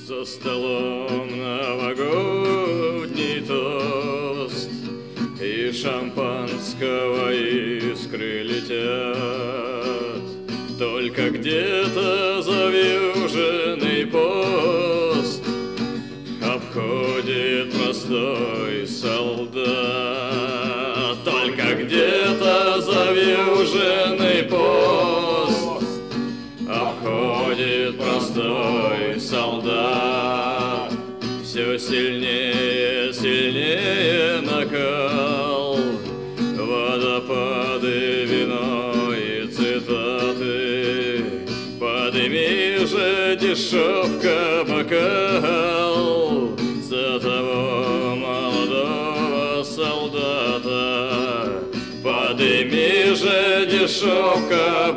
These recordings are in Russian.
За столом новогодний тост, и шампанского искры летят. Только где-то завьюженный пост обходит простой солдат. Только где-то завьюженный пост обходит простой солдат. Все сильнее, сильнее накал, водопады, вино и цитаты. Подними же, дешевка, бокал за того молодого солдата. Подними же, дешевка,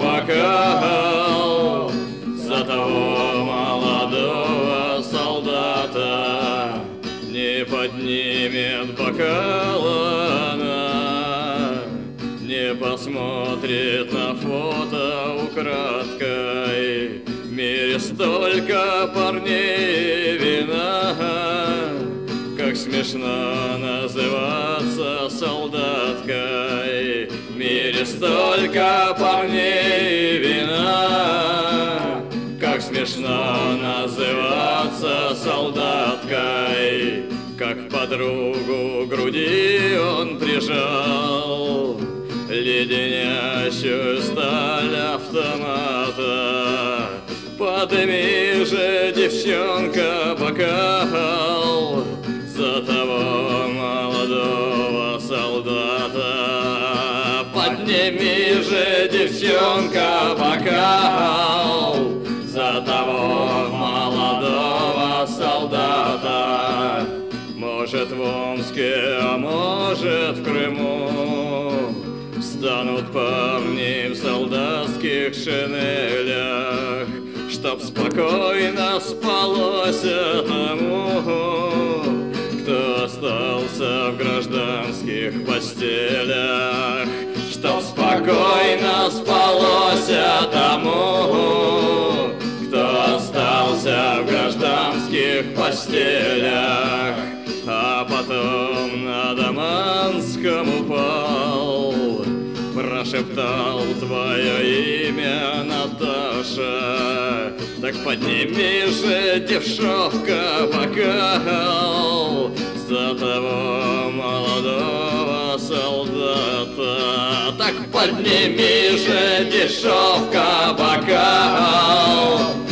бокал за того молодого солдата. Не поднимет бокала она, не посмотрит на фото украдкой. В мире столько парней и вина, как смешно называться солдаткой. В мире столько парней и вина, как смешно называться солдаткой. Как подругу груди он прижал леденящую сталь автомата. Подними же, девчонка, бокал за того молодого солдата. Подними же, девчонка, бокал за того молодого солдата. Может, в Омске, а может, в Крыму встанут парни в солдатских шинелях, чтоб спокойно спалось тому, кто остался в гражданских постелях. Чтоб спокойно спалось тому, кто остался в гражданских постелях. А потом на Даманском упал, прошептал твое имя, Наташа. Так подними же, девчонка, бокал за того молодого солдата. Так подними же, девчонка, бокал